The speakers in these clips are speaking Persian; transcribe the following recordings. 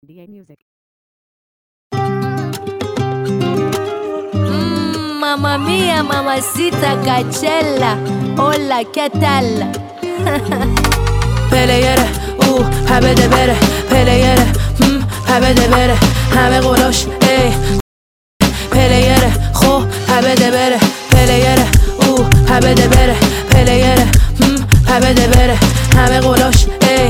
DA Music. Mamma mia, mamacita cachella. Hola, ¿qué tal? پلیره او بده بره پلیره بده بره همه قلاش ای پلیره خو بده بره پلیره او بده بره پلیره بده بره همه قلاش ای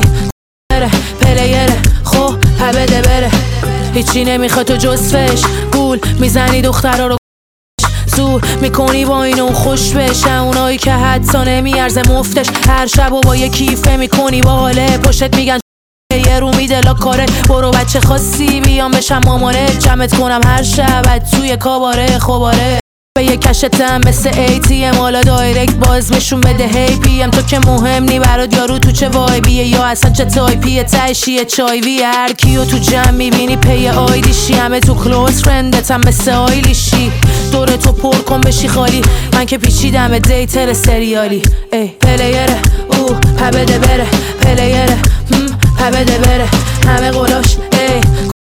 پلیره خو بده بره هیچی نمیخواد تو جز فش گول میزنی دخترها رو زور میکنی با اینو خوش بشن اونایی که حدسا نمیارزه مفتش هر شب و با یه کیفه میکنی با حاله پشتت میگن یه رو میده لا کاره برو بچه خاصی بیام بشم مامانه جمعت کنم هر شب توی کاباره خوباره به یه کشتم مثل ATM حالا دایرکت باز بشون بده هی پیم تو که مهم نی برات یارو تو چه وایبیه یا اصلا چه تایپیه تشیه چایوی هر کیو تو جمع میبینی پی آیدیشی همه تو کلوز فرندتم مثل آیلیشی دور تو پر کن بشی خالی من که پیچیدم دیتر سریالی ای پلیره او بده بره پلیره بده بره همه قلاش ای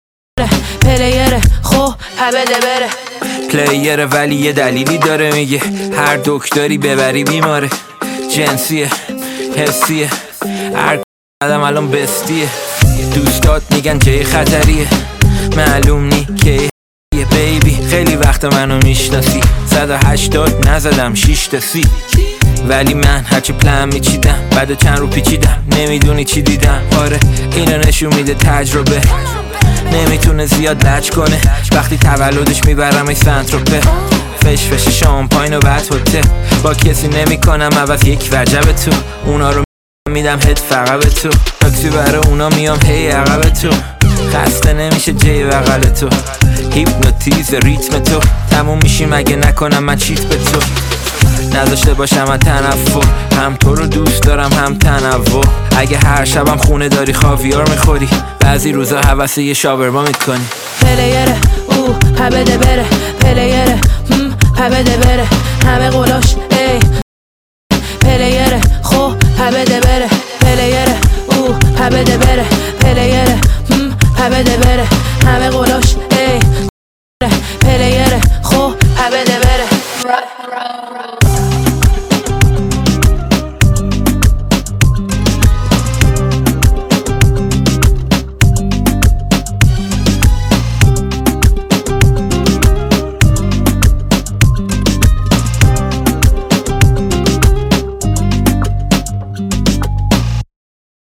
پلیره خو بده بره پلیره ولی یه دلیلی داره میگه هر دکتری ببری بیماره جنسیه حسیه هر آدم الان بستیه دوستات میگن جای خطریه معلوم نی که یه بیبی خیلی وقت منو میشناسی 180 نزدم 6 تا 30 ولی من هرچی پلن میچیدم بعد چند رو پیچیدم نمیدونی چی دیدم آره اینو نشون میده تجربه نمیتونه زیاد لج کنه وقتی تولدش میبرم ای سنتروپه فش شامپاین و بعد هتل با کسی نمیکنم عوض یک وجب تو اونا رو میدم هد فقط به تو تاکسی برای اونا میام هی عقب تو خسته نمیشه جی بغل تو هیپنوتیز ریتم تو تموم میشی مگه نکنم من چیت به تو نذاشته باشم من تنفر هم تو رو دوست دارم هم تنوع اگه هر شبم خونه داری خاویار میخوری بعضی روزا حوث یه شاورما میکنی پلیره او بده بره پلیره بده بره همه قلاش ای پلیره خو بده بره پلیره او بده بره پلیره بده بره همه قلاش ای پلیره خو بده بره